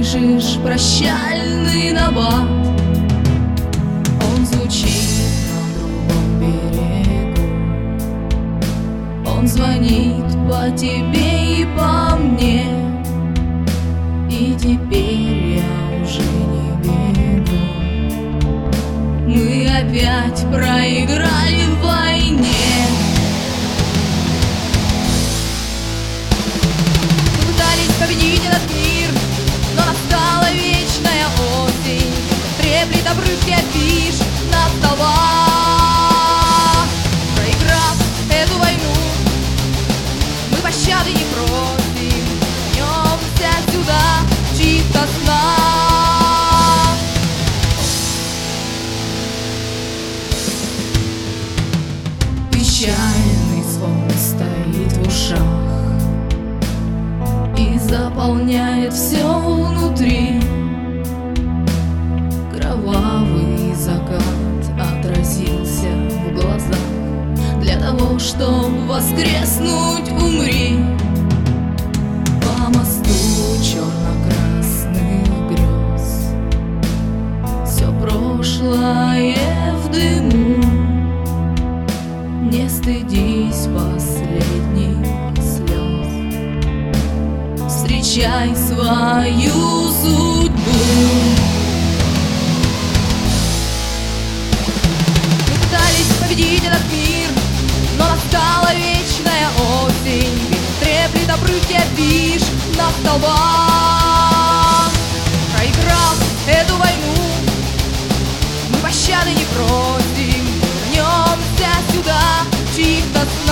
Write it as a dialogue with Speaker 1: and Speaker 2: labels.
Speaker 1: слышишь прощальный набат. Он звучит на другом берегу, он звонит по тебе и по мне. И теперь я уже не бегу, мы опять проиграли в войне. Мы пытались победить этот мир, но настала вечная осень. Треплет обрывки афиш на столбах. Проиграв эту войну, мы пощады не просим, вернемся сюда чисто сна. Печальный звон стоит в ушах и заполняет все внутри. Кровавый закат отразился в глазах. Для того, чтобы воскреснуть, умри. По мосту черно-красных грез все прошлое в дыму. Не стыдись последних слез, встречай свою судьбу. Мы пытались победить этот мир, но настала вечная осень. Треплет обрывки афиш на столбах. Проиграв эту войну, мы пощады не просим, вернемся сюда чисто сна.